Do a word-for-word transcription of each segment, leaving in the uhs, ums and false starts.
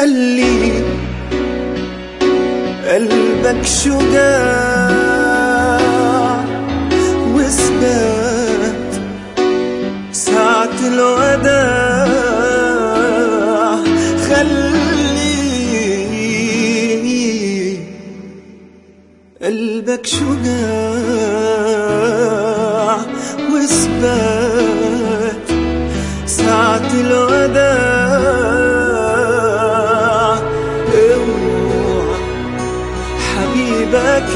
خلي قلبك شجاع واثبات ساعة الوداع. خلي قلبك شجاع واثبات ساعة الوداع. اوعى حبيبك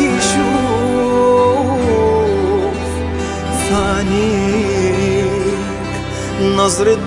يشوف في عينيك نظرة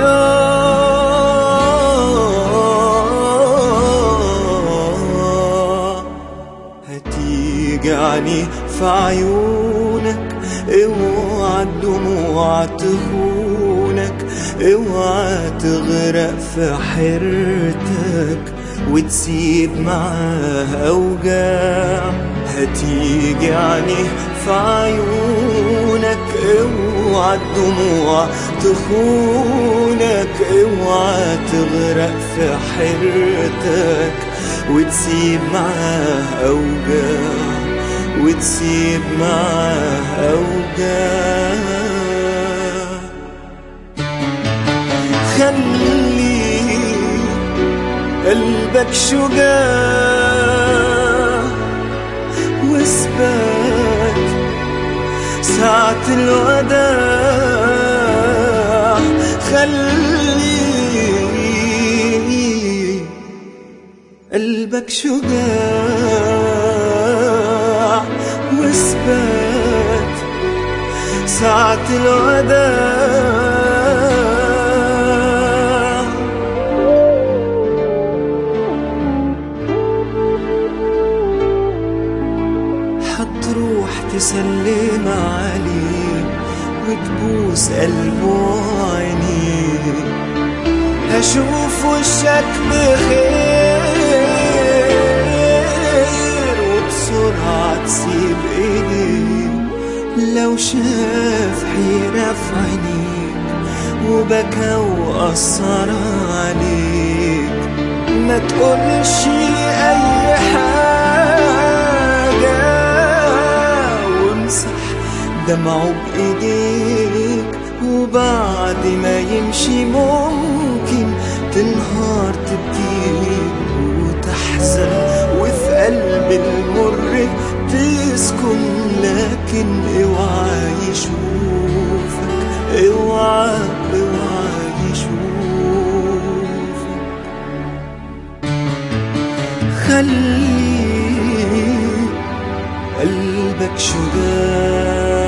ضياع. هتيجي عيني في عيونك، اوعى الدموع تخونك، اوعى تغرق في حيرتك وتسيب معاه اوجاع. هتيجي عينيه في عيونك، اوعى الدموع تخونك، اوعى تغرق في حيرتك وتسيب معاه اوجاع، وتسيب معاه اوجاع. خلي قلبك شجاع واثبات ساعة الوداع. خلي قلبك شجاع واثبات ساعة الوداع. هتروح تسلم عليه وتبوس قلبه وعينيه، هشوف وشك بخير وبسرعة تسيب ايديه. لو شاف حيرة في عينيك وبكى وقصر عليك، ما تقولش اي حاجة وامسح دمعه بايديك. وبعد ما يمشي ممكن تنهار تبكي وتحزن وفي قلب المر تسكن، لكن اوعى يشوفك، اوعى اوعى يشوفك. خلي قلبك شجاع